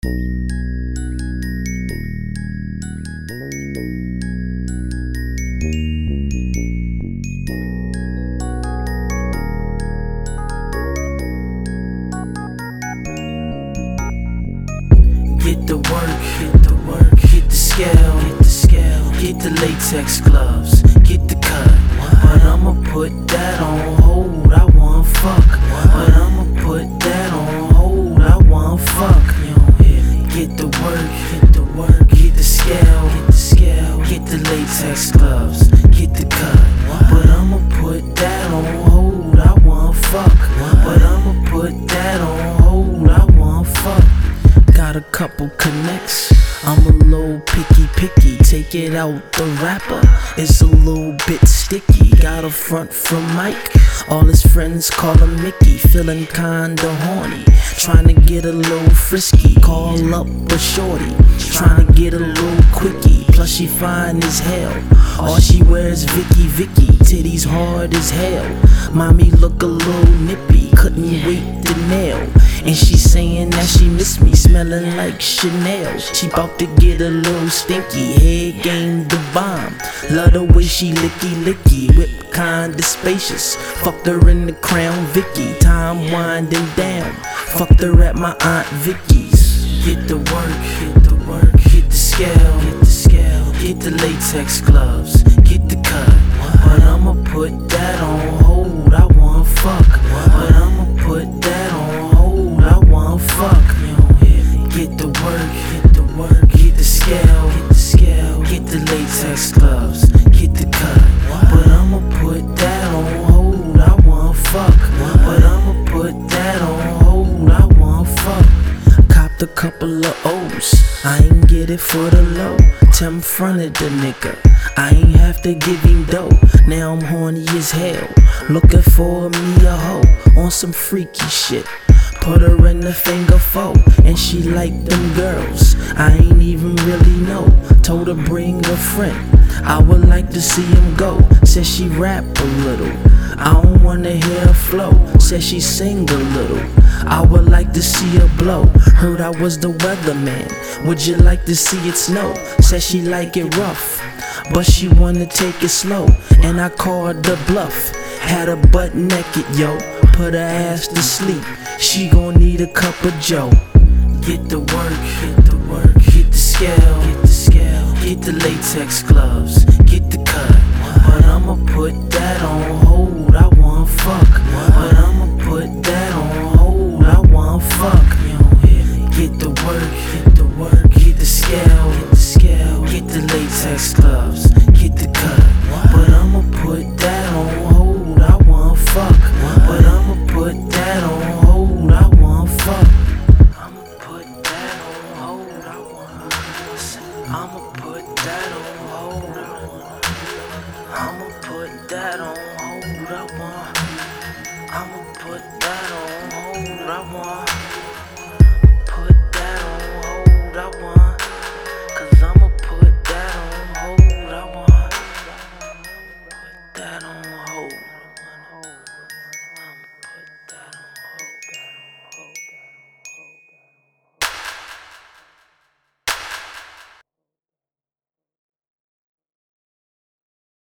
Get the work, hit the scale, get the latex gloves, get the cut. But I'ma put that on hold, I want fuck. But I'ma put that on hold, I want fuck. You don't hear me? Get the work, hit the scale, get the latex gloves, get the cut. But I'ma put that on hold, I want fuck. But I'ma put that on hold, I want fuck. Got a couple connects, I'm a little picky, take it out the rapper, it's a little bit sticky. Got a front from Mike, all his friends call him Mickey. Feeling kinda horny, trying to get a little frisky. Call up a shorty, trying to get a little quickie. Plus she fine as hell, all she wears Vicky. Titties hard as hell, mommy look a little nippy. Couldn't wait to nail, and she saying that she miss me, smelling like Chanel. She bout to get a little stinky, head game the bomb. Love the way she licky, whip kinda spacious. Fucked her in the Crown Vicky, time winding down. Fucked her at my Aunt Vicky's. Get the work, hit the scale, get the latex gloves, get the cut. But I'ma put that on hold, I want fuck. But I'ma put that on hold, I want fuck. You don't hear me? Get the work, hit the scale, get the latex gloves, get the cut. But I'ma put that on hold, I want fuck. But I'ma put that on hold, I want fuck. Copped a couple of O's, I ain't get it for the low. Tim fronted the nigga, I ain't have to give him dough. Now I'm horny as hell, looking for me a hoe on some freaky shit. Put her in the finger four, and she like them girls I ain't even really know. Told her bring a friend, I would like to see him go. Said she rap a little, I don't wanna hear her flow. Said she sing a little, I would like to see her blow. Heard I was the weatherman, would you like to see it snow? Said she like it rough, but she wanna take it slow. And I called the bluff, had her butt naked, yo. Put her ass to sleep, she gon' need a cup of joe. Get the work, hit the scale, get the latex gloves, get the cut. But I'ma put that on hold, I want fuck. But I'ma put that on hold, I want fuck. You don't hear me? Get the work, hit the scale, get the latex gloves, get the cut. But I'ma put that on hold, I want fuck. But I'ma put that on hold, I want fuck. I'ma put that on hold, I want. I'ma put that on hold, I want. I'ma put that on hold, I want. I'ma put that on hold, I want.